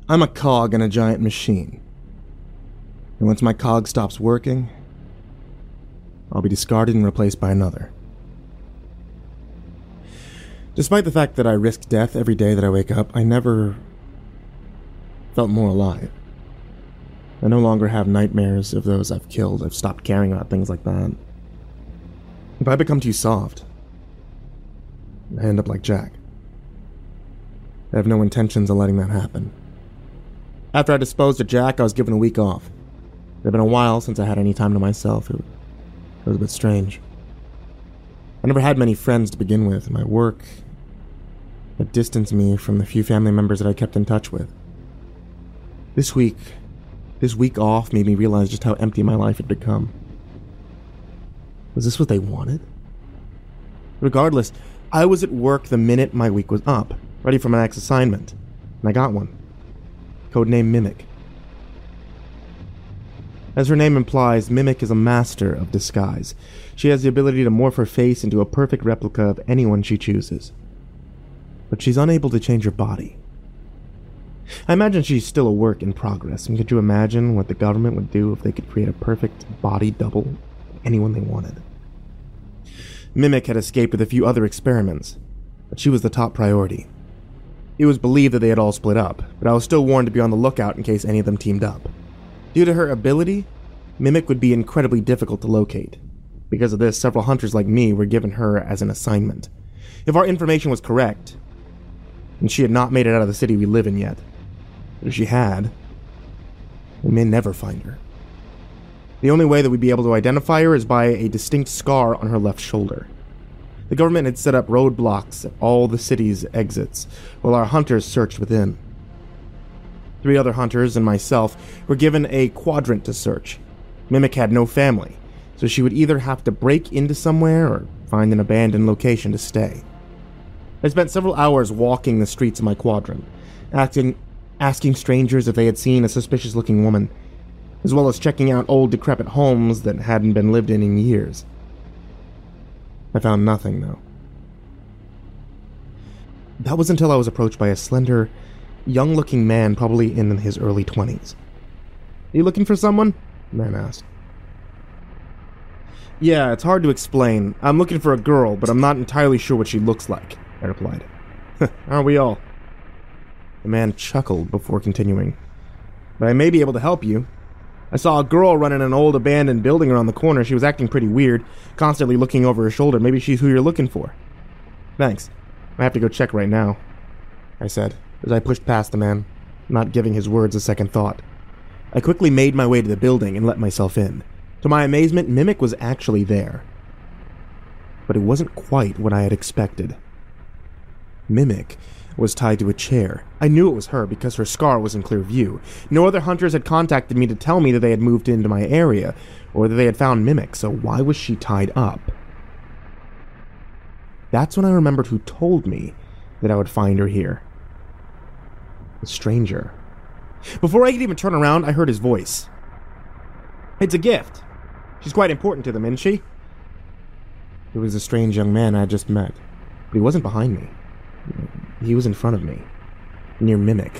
I'm a cog in a giant machine. And once my cog stops working, I'll be discarded and replaced by another. Despite the fact that I risk death every day that I wake up, I never felt more alive. I no longer have nightmares of those I've killed. I've stopped caring about things like that. If I become too soft, I end up like Jack. I have no intentions of letting that happen. After I disposed of Jack, I was given a week off. It had been a while since I had any time to myself. It was a bit strange. I never had many friends to begin with. My work had distanced me from the few family members that I kept in touch with. This week off made me realize just how empty my life had become. Was this what they wanted? Regardless, I was at work the minute my week was up, ready for my next assignment, and I got one. Codename Mimic. As her name implies, Mimic is a master of disguise. She has the ability to morph her face into a perfect replica of anyone she chooses. But she's unable to change her body. I imagine she's still a work in progress, and could you imagine what the government would do if they could create a perfect body double of anyone they wanted? Mimic had escaped with a few other experiments, but she was the top priority. It was believed that they had all split up, but I was still warned to be on the lookout in case any of them teamed up. Due to her ability, Mimic would be incredibly difficult to locate. Because of this, several hunters like me were given her as an assignment. If our information was correct, and she had not made it out of the city we live in yet, but if she had, we may never find her. The only way that we'd be able to identify her is by a distinct scar on her left shoulder. The government had set up roadblocks at all the city's exits, while our hunters searched within. 3 other hunters and myself were given a quadrant to search. Mimic had no family, so she would either have to break into somewhere or find an abandoned location to stay. I spent several hours walking the streets of my quadrant, asking strangers if they had seen a suspicious-looking woman, as well as checking out old decrepit homes that hadn't been lived in years. I found nothing, though. That was until I was approached by a slender, young-looking man, probably in his early 20s. "You looking for someone?" the man asked. "Yeah, it's hard to explain. I'm looking for a girl, but I'm not entirely sure what she looks like," I replied. "Aren't we all?" The man chuckled before continuing. "But I may be able to help you. I saw a girl running an old abandoned building around the corner. She was acting pretty weird, constantly looking over her shoulder. Maybe she's who you're looking for." "Thanks. I have to go check right now," I said, as I pushed past the man, not giving his words a second thought. I quickly made my way to the building and let myself in. To my amazement, Mimic was actually there. But it wasn't quite what I had expected. Mimic was tied to a chair. I knew it was her because her scar was in clear view. No other hunters had contacted me to tell me that they had moved into my area, or that they had found Mimic, so why was she tied up? That's when I remembered who told me that I would find her here. A stranger. Before I could even turn around, I heard his voice. "It's a gift. She's quite important to them, isn't she?" It was a strange young man I had just met, but he wasn't behind me. He was in front of me, near Mimic.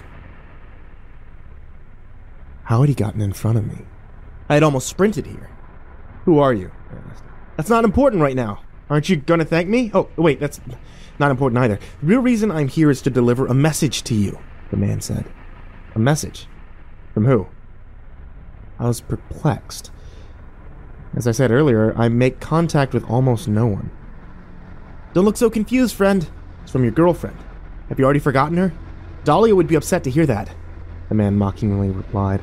How had he gotten in front of me? I had almost sprinted here. "Who are you?" I asked. "That's not important right now. Aren't you gonna thank me?" "Oh, wait, that's not important either. The real reason I'm here is to deliver a message to you," the man said. "A message? From who?" I was perplexed. As I said earlier, I make contact with almost no one. "Don't look so confused, friend. It's from your girlfriend. Have you already forgotten her? Dahlia would be upset to hear that," the man mockingly replied.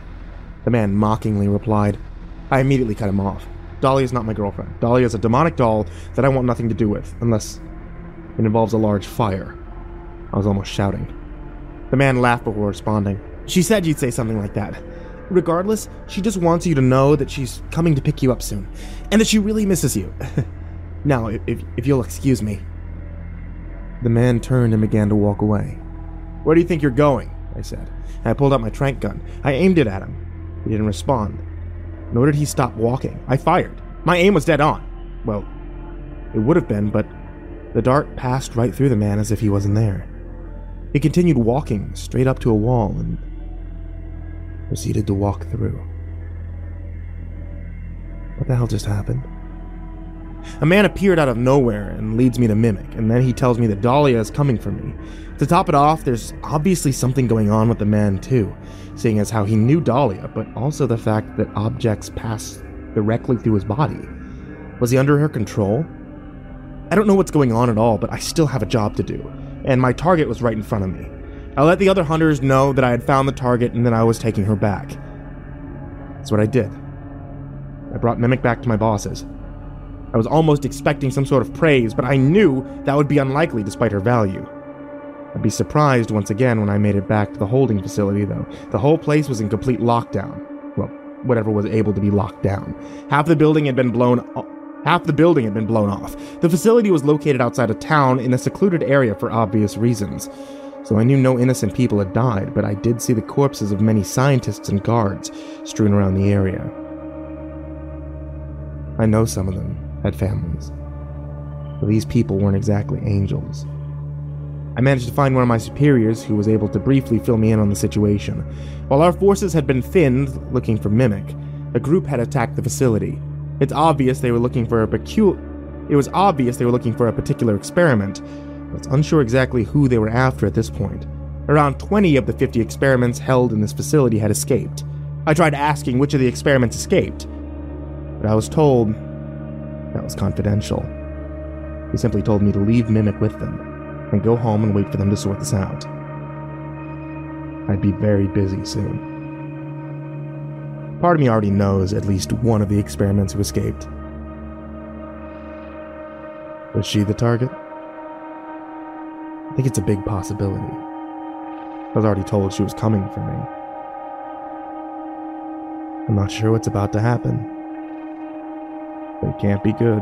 I immediately cut him off. "Dahlia's not my girlfriend. Dahlia's a demonic doll that I want nothing to do with, unless it involves a large fire." I was almost shouting. The man laughed before responding. "She said you'd say something like that. Regardless, she just wants you to know that she's coming to pick you up soon, and that she really misses you. Now, if you'll excuse me." The man turned and began to walk away. "Where do you think you're going?" I said. I pulled out my tranq gun. I aimed it at him. He didn't respond. Nor did he stop walking. I fired. My aim was dead on. Well, it would have been, but the dart passed right through the man as if he wasn't there. He continued walking straight up to a wall, and proceeded to walk through. What the hell just happened? A man appeared out of nowhere and leads me to Mimic, and then he tells me that Dahlia is coming for me. To top it off, there's obviously something going on with the man too, seeing as how he knew Dahlia, but also the fact that objects passed directly through his body. Was he under her control? I don't know what's going on at all, but I still have a job to do, and my target was right in front of me. I let the other hunters know that I had found the target and that I was taking her back. That's what I did. I brought Mimic back to my bosses. I was almost expecting some sort of praise, but I knew that would be unlikely despite her value. I'd be surprised once again when I made it back to the holding facility, though. The whole place was in complete lockdown. Well, whatever was able to be locked down. Half the building had been blown off. The facility was located outside of town in a secluded area for obvious reasons. So I knew no innocent people had died, but I did see the corpses of many scientists and guards strewn around the area. I know some of them had families, but these people weren't exactly angels. I managed to find one of my superiors who was able to briefly fill me in on the situation. While our forces had been thinned looking for Mimic, a group had attacked the facility. It was obvious they were looking for a particular experiment, but it's unsure exactly who they were after at this point. Around 20 of the 50 experiments held in this facility had escaped. I tried asking which of the experiments escaped, but I was told that was confidential. They simply told me to leave Mimic with them and go home and wait for them to sort this out. I'd be very busy soon. Part of me already knows at least one of the experiments who escaped. Was she the target? I think it's a big possibility. I was already told she was coming for me. I'm not sure what's about to happen, but it can't be good.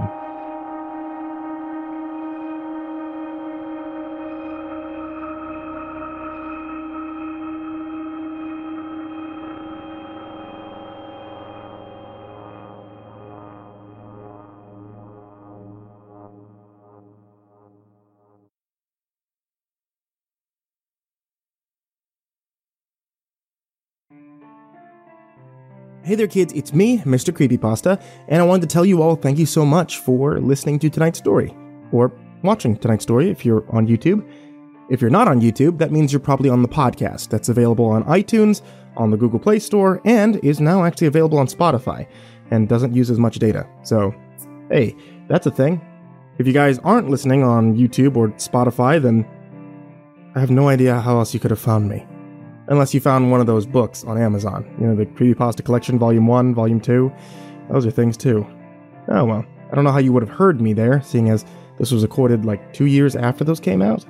Hey there kids, it's me, Mr. Creepypasta, and I wanted to tell you all thank you so much for listening to tonight's story, or watching tonight's story if you're on YouTube. If you're not on YouTube, that means you're probably on the podcast that's available on iTunes, on the Google Play Store, and is now actually available on Spotify, and doesn't use as much data. So, hey, that's a thing. If you guys aren't listening on YouTube or Spotify, then I have no idea how else you could have found me. Unless you found one of those books on Amazon. You know, the Creepypasta Collection, Volume 1, Volume 2. Those are things too. Oh well, I don't know how you would have heard me there, seeing as this was recorded like 2 years after those came out.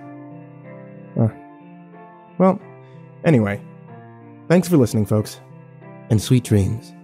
Well, anyway. Thanks for listening, folks. And sweet dreams.